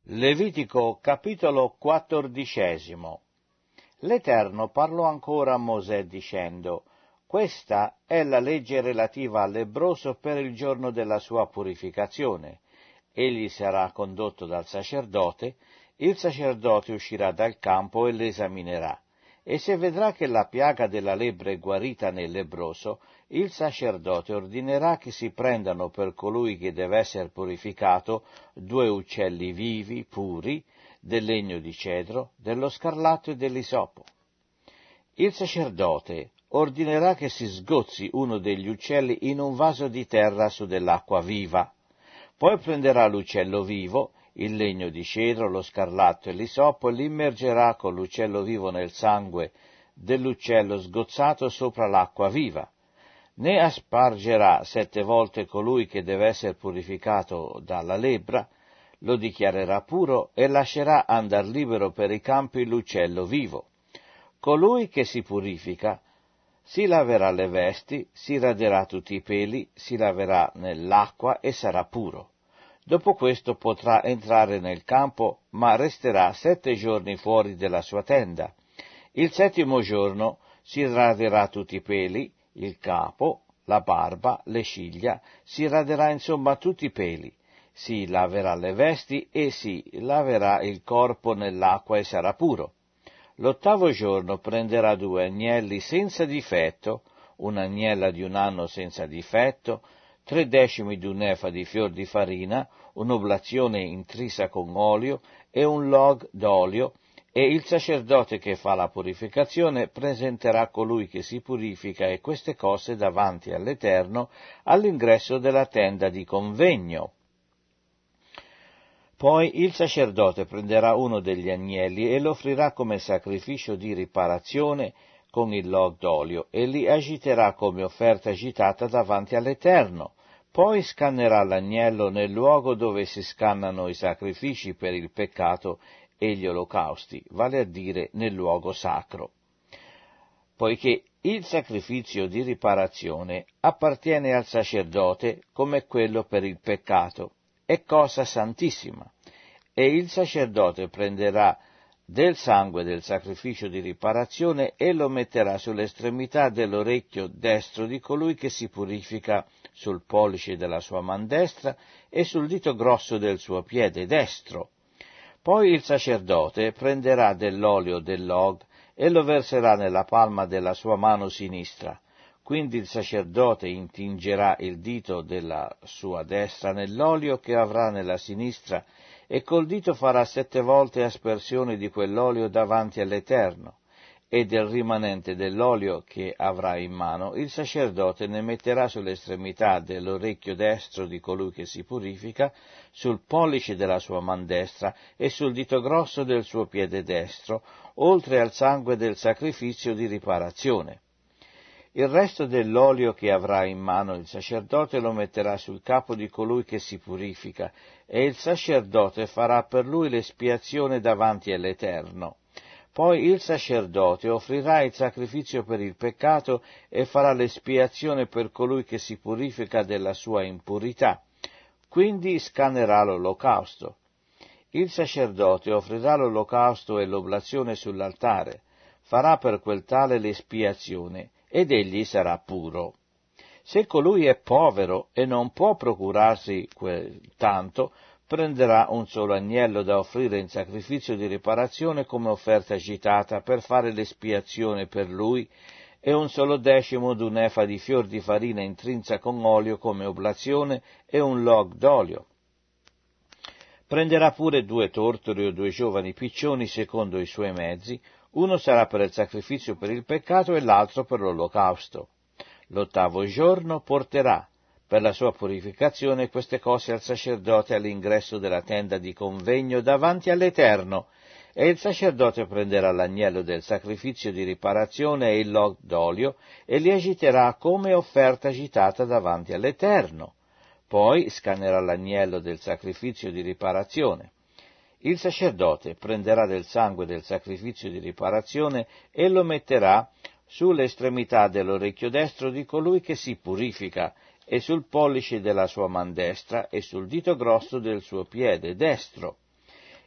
Levitico capitolo 14. L'Eterno parlò ancora a Mosè dicendo: questa è la legge relativa al lebbroso per il giorno della sua purificazione. Egli sarà condotto dal sacerdote, il sacerdote uscirà dal campo e l'esaminerà. E se vedrà che la piaga della lebbra è guarita nel lebbroso, il sacerdote ordinerà che si prendano per colui che deve essere purificato 2 uccelli vivi, puri, del legno di cedro, dello scarlatto e dell'isopo. Il sacerdote ordinerà che si sgozzi uno degli uccelli in un vaso di terra su dell'acqua viva. Poi prenderà l'uccello vivo, il legno di cedro, lo scarlatto e l'isopo, e li immergerà con l'uccello vivo nel sangue dell'uccello sgozzato sopra l'acqua viva. Ne aspargerà 7 volte colui che deve essere purificato dalla lebbra, lo dichiarerà puro e lascerà andar libero per i campi l'uccello vivo. Colui che si purifica si laverà le vesti, si raderà tutti i peli, si laverà nell'acqua e sarà puro. Dopo questo potrà entrare nel campo, ma resterà 7 giorni fuori della sua tenda. Il 7° giorno si raderà tutti i peli, il capo, la barba, le ciglia, si raderà insomma tutti i peli, si laverà le vesti e si laverà il corpo nell'acqua e sarà puro. L'8° giorno prenderà 2 agnelli senza difetto, un'agnella di 1 anno senza difetto, 3/10 di un efa di fior di farina, un'oblazione intrisa con olio e un log d'olio, e il sacerdote che fa la purificazione presenterà colui che si purifica e queste cose davanti all'Eterno all'ingresso della tenda di convegno. Poi il sacerdote prenderà uno degli agnelli e lo offrirà come sacrificio di riparazione con il log d'olio e li agiterà come offerta agitata davanti all'Eterno. Poi scannerà l'agnello nel luogo dove si scannano i sacrifici per il peccato e gli olocausti, vale a dire nel luogo sacro. Poiché il sacrificio di riparazione appartiene al sacerdote come quello per il peccato, è cosa santissima, e il sacerdote prenderà del sangue del sacrificio di riparazione e lo metterà sull'estremità dell'orecchio destro di colui che si purifica, sul pollice della sua man destra e sul dito grosso del suo piede destro. Poi il sacerdote prenderà dell'olio del log e lo verserà nella palma della sua mano sinistra. Quindi il sacerdote intingerà il dito della sua destra nell'olio che avrà nella sinistra e col dito farà 7 volte aspersione di quell'olio davanti all'Eterno, e del rimanente dell'olio che avrà in mano il sacerdote ne metterà sull'estremità dell'orecchio destro di colui che si purifica, sul pollice della sua man destra e sul dito grosso del suo piede destro, oltre al sangue del sacrificio di riparazione. Il resto dell'olio che avrà in mano il sacerdote lo metterà sul capo di colui che si purifica, e il sacerdote farà per lui l'espiazione davanti all'Eterno. Poi il sacerdote offrirà il sacrificio per il peccato e farà l'espiazione per colui che si purifica della sua impurità. Quindi scannerà l'olocausto. Il sacerdote offrirà l'olocausto e l'oblazione sull'altare, farà per quel tale l'espiazione, ed egli sarà puro. Se colui è povero e non può procurarsi quel tanto, prenderà un solo agnello da offrire in sacrificio di riparazione come offerta agitata per fare l'espiazione per lui, e un solo 10 d'un efa di fior di farina intrinsa con olio come oblazione e un log d'olio. Prenderà pure 2 tortori o 2 giovani piccioni secondo i suoi mezzi, uno sarà per il sacrificio per il peccato e l'altro per l'olocausto. L'8° giorno porterà per la sua purificazione queste cose al sacerdote all'ingresso della tenda di convegno davanti all'Eterno, e il sacerdote prenderà l'agnello del sacrificio di riparazione e il log d'olio e li agiterà come offerta agitata davanti all'Eterno. Poi scannerà l'agnello del sacrificio di riparazione. Il sacerdote prenderà del sangue del sacrificio di riparazione e lo metterà sull'estremità dell'orecchio destro di colui che si purifica, e sul pollice della sua man destra e sul dito grosso del suo piede destro.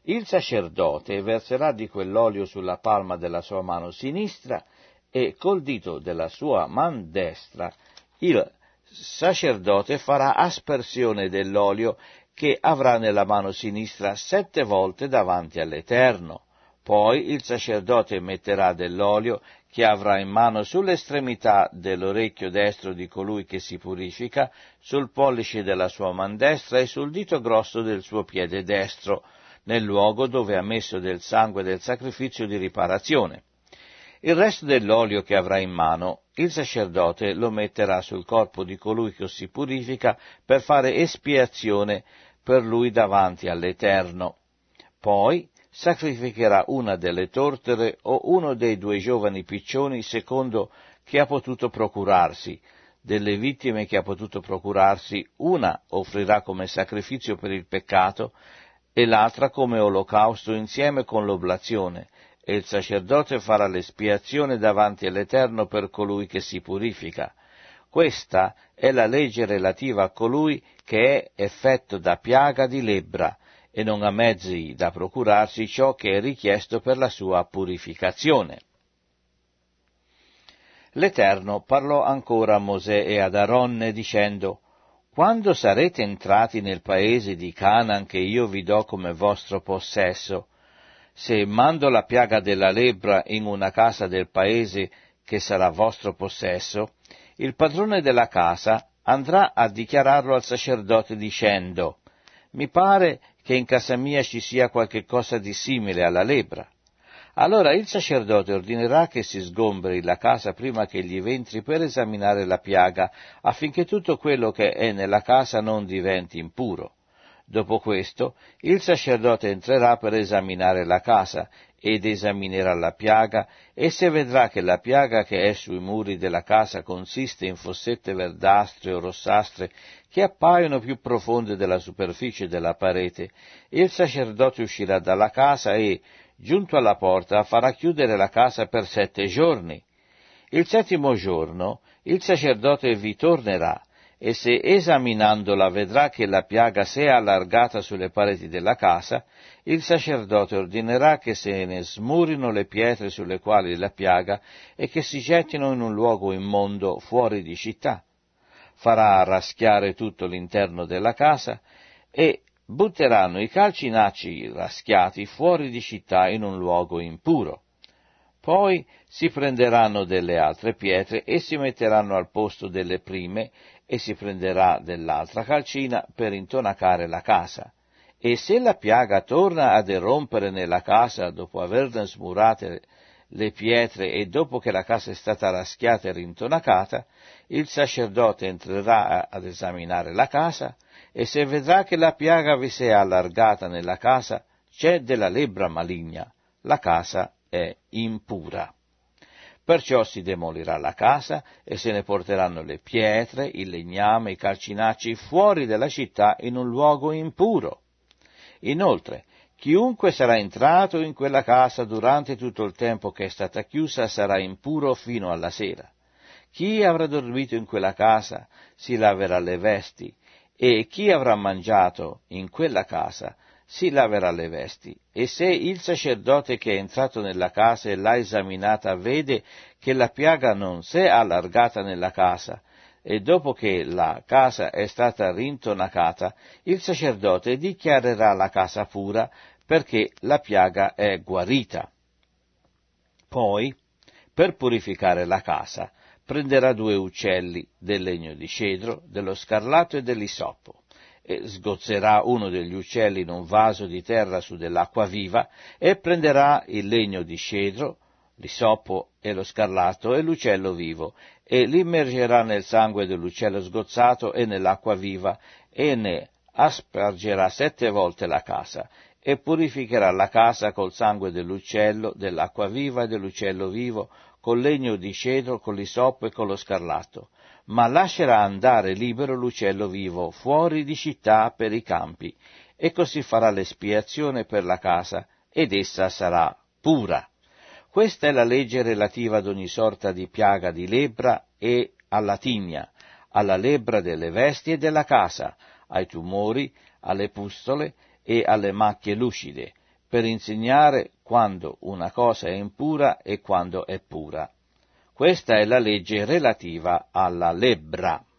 Il sacerdote verserà di quell'olio sulla palma della sua mano sinistra e col dito della sua man destra il sacerdote farà aspersione dell'olio che avrà nella mano sinistra 7 volte davanti all'Eterno. Poi il sacerdote metterà dell'olio che avrà in mano sull'estremità dell'orecchio destro di colui che si purifica, sul pollice della sua man destra e sul dito grosso del suo piede destro, nel luogo dove ha messo del sangue del sacrificio di riparazione. Il resto dell'olio che avrà in mano, il sacerdote lo metterà sul corpo di colui che si purifica per fare espiazione per lui davanti all'Eterno. Poi sacrificherà una delle tortere o uno dei 2 giovani piccioni secondo che ha potuto procurarsi. Delle vittime che ha potuto procurarsi, una offrirà come sacrificio per il peccato e l'altra come olocausto insieme con l'oblazione, e il sacerdote farà l'espiazione davanti all'Eterno per colui che si purifica. Questa è la legge relativa a colui che è effetto da piaga di lebbra e non ha mezzi da procurarsi ciò che è richiesto per la sua purificazione. L'Eterno parlò ancora a Mosè e ad Aronne dicendo: «Quando sarete entrati nel paese di Canaan che io vi do come vostro possesso, se mando la piaga della lebbra in una casa del paese che sarà vostro possesso, il padrone della casa andrà a dichiararlo al sacerdote dicendo: mi pare che in casa mia ci sia qualche cosa di simile alla lebbra. Allora il sacerdote ordinerà che si sgomberi la casa prima che egli entri per esaminare la piaga, affinché tutto quello che è nella casa non diventi impuro. Dopo questo, il sacerdote entrerà per esaminare la casa, ed esaminerà la piaga, e se vedrà che la piaga che è sui muri della casa consiste in fossette verdastre o rossastre che appaiono più profonde della superficie della parete, il sacerdote uscirà dalla casa e, giunto alla porta, farà chiudere la casa per 7 giorni. Il 7° giorno il sacerdote vi tornerà, e se esaminandola vedrà che la piaga si è allargata sulle pareti della casa, il sacerdote ordinerà che se ne smurino le pietre sulle quali la piaga e che si gettino in un luogo immondo fuori di città. Farà raschiare tutto l'interno della casa e butteranno i calcinacci raschiati fuori di città in un luogo impuro. Poi si prenderanno delle altre pietre e si metteranno al posto delle prime, e si prenderà dell'altra calcina per intonacare la casa. E se la piaga torna ad erompere nella casa dopo averne smurate le pietre e dopo che la casa è stata raschiata e rintonacata, il sacerdote entrerà ad esaminare la casa, e se vedrà che la piaga vi si è allargata nella casa, c'è della lebbra maligna, la casa è impura. Perciò si demolirà la casa e se ne porteranno le pietre, il legname, i calcinacci fuori della città in un luogo impuro. Inoltre, chiunque sarà entrato in quella casa durante tutto il tempo che è stata chiusa sarà impuro fino alla sera. Chi avrà dormito in quella casa si laverà le vesti, e chi avrà mangiato in quella casa si laverà le vesti. E se il sacerdote che è entrato nella casa e l'ha esaminata vede che la piaga non si è allargata nella casa, e dopo che la casa è stata rintonacata, il sacerdote dichiarerà la casa pura, perché la piaga è guarita. Poi, per purificare la casa, prenderà 2 uccelli del legno di cedro, dello scarlatto e dell'isoppo, e sgozzerà uno degli uccelli in un vaso di terra su dell'acqua viva, e prenderà il legno di cedro, l'isoppo e lo scarlatto e l'uccello vivo, e li immergerà nel sangue dell'uccello sgozzato e nell'acqua viva, e ne aspergerà 7 volte la casa, e purificherà la casa col sangue dell'uccello, dell'acqua viva e dell'uccello vivo, col legno di cedro, con l'isoppo e con lo scarlatto, ma lascerà andare libero l'uccello vivo fuori di città per i campi, e così farà l'espiazione per la casa, ed essa sarà pura. Questa è la legge relativa ad ogni sorta di piaga di lebbra e alla tigna, alla lebbra delle vesti e della casa, ai tumori, alle pustole e alle macchie lucide, per insegnare quando una cosa è impura e quando è pura. Questa è la legge relativa alla lebbra.